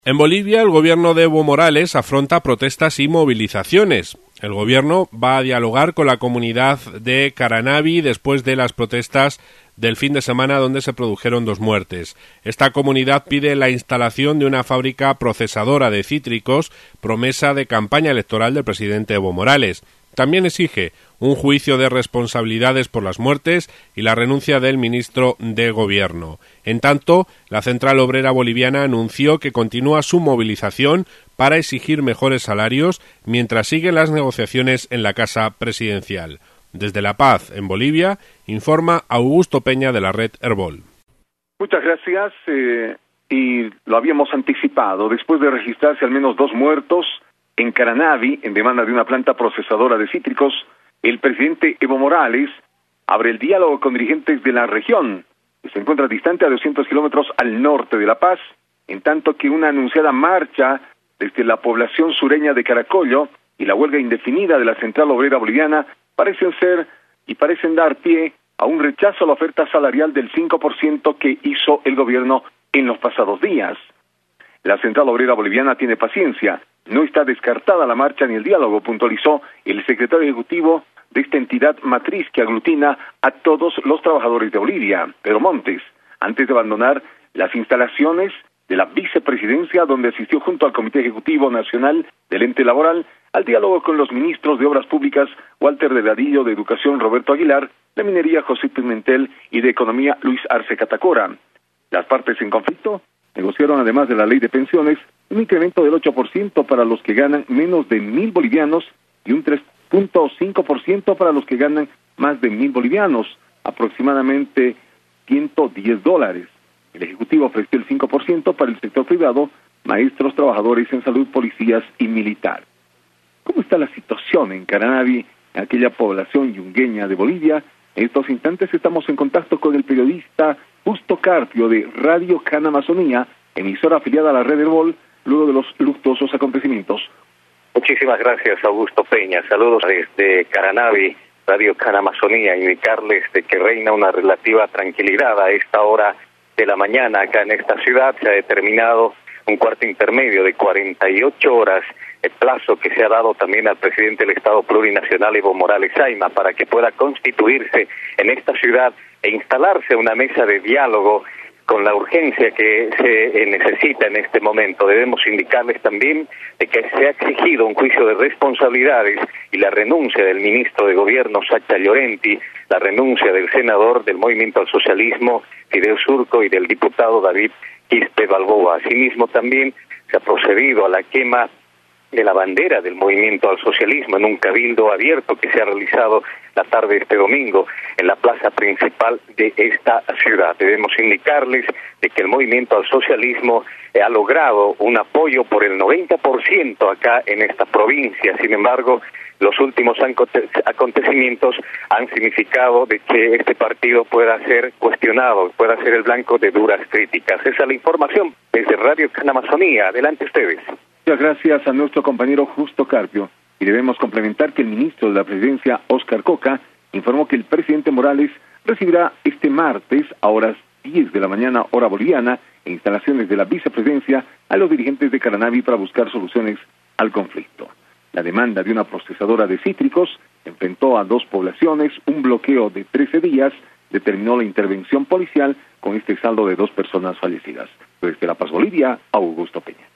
En Bolivia, el gobierno de Evo Morales afronta protestas y movilizaciones. El gobierno va a dialogar con la comunidad de Caranavi después de las protestas del fin de semana donde se produjeron 2 muertes. Esta comunidad pide la instalación de una fábrica procesadora de cítricos, promesa de campaña electoral del presidente Evo Morales. También exige un juicio de responsabilidades por las muertes y la renuncia del ministro de Gobierno. En tanto, la Central Obrera Boliviana anunció que continúa su movilización para exigir mejores salarios mientras siguen las negociaciones en la Casa Presidencial. Desde La Paz, en Bolivia, informa Augusto Peña de la red Herbol. Muchas gracias, y lo habíamos anticipado. Después de registrarse al menos 2 muertos en Caranavi, en demanda de una planta procesadora de cítricos, el presidente Evo Morales abre el diálogo con dirigentes de la región, que se encuentra distante a 200 kilómetros al norte de La Paz, en tanto que una anunciada marcha desde la población sureña de Caracollo y la huelga indefinida de la Central Obrera Boliviana parecen dar pie a un rechazo a la oferta salarial del 5% que hizo el gobierno en los pasados días. La Central Obrera Boliviana tiene paciencia, no está descartada la marcha ni el diálogo, puntualizó el secretario ejecutivo de esta entidad matriz que aglutina a todos los trabajadores de Bolivia, Pedro Montes, antes de abandonar las instalaciones de la vicepresidencia, donde asistió junto al Comité Ejecutivo Nacional del Ente Laboral al diálogo con los ministros de Obras Públicas, Walter Delgadillo, de Educación, Roberto Aguilar, de Minería, José Pimentel, y de Economía, Luis Arce Catacora. Las partes en conflicto negociaron, además de la ley de pensiones, un incremento del 8% para los que ganan menos de 1.000 bolivianos y un 3.5% para los que ganan más de 1.000 bolivianos, aproximadamente $110. El Ejecutivo ofreció el 5% para el sector privado, maestros, trabajadores en salud, policías y militar. ¿Cómo está la situación en Caranavi, en aquella población yungueña de Bolivia? En estos instantes estamos en contacto con el periodista Justo Carpio de Radio Can Amazonía, emisora afiliada a la red Herbol, luego de los luctuosos acontecimientos. Muchísimas gracias, Augusto Peña. Saludos desde Caranavi, Radio Can Amazonía. Indicarles de que reina una relativa tranquilidad a esta hora de la mañana acá en esta ciudad. Se ha determinado un cuarto intermedio de 48 horas, el plazo que se ha dado también al presidente del Estado Plurinacional, Evo Morales Ayma, para que pueda constituirse en esta ciudad e instalarse una mesa de diálogo con la urgencia que se necesita en este momento. Debemos indicarles también de que se ha exigido un juicio de responsabilidades y la renuncia del ministro de Gobierno, Sacha Llorenti, la renuncia del senador del Movimiento al Socialismo, Fidel Surco, y del diputado David Quispe Balboa. Asimismo, también se ha procedido a la quema de la bandera del Movimiento al Socialismo en un cabildo abierto que se ha realizado la tarde de este domingo en la plaza principal de esta ciudad. Debemos indicarles de que el Movimiento al Socialismo ha logrado un apoyo por el 90% acá en esta provincia. Sin embargo, los últimos acontecimientos han significado de que este partido pueda ser cuestionado, pueda ser el blanco de duras críticas. Esa es la información desde Radio Can Amazonía. Adelante ustedes. Muchas gracias a nuestro compañero Justo Carpio. Y debemos complementar que el ministro de la Presidencia, Óscar Coca, informó que el presidente Morales recibirá este martes a horas 10 de la mañana, hora boliviana, en instalaciones de la vicepresidencia, a los dirigentes de Caranavi para buscar soluciones al conflicto. La demanda de una procesadora de cítricos enfrentó a 2 poblaciones, un bloqueo de 13 días, determinó la intervención policial con este saldo de 2 personas fallecidas. Desde La Paz, Bolivia, Augusto Peña.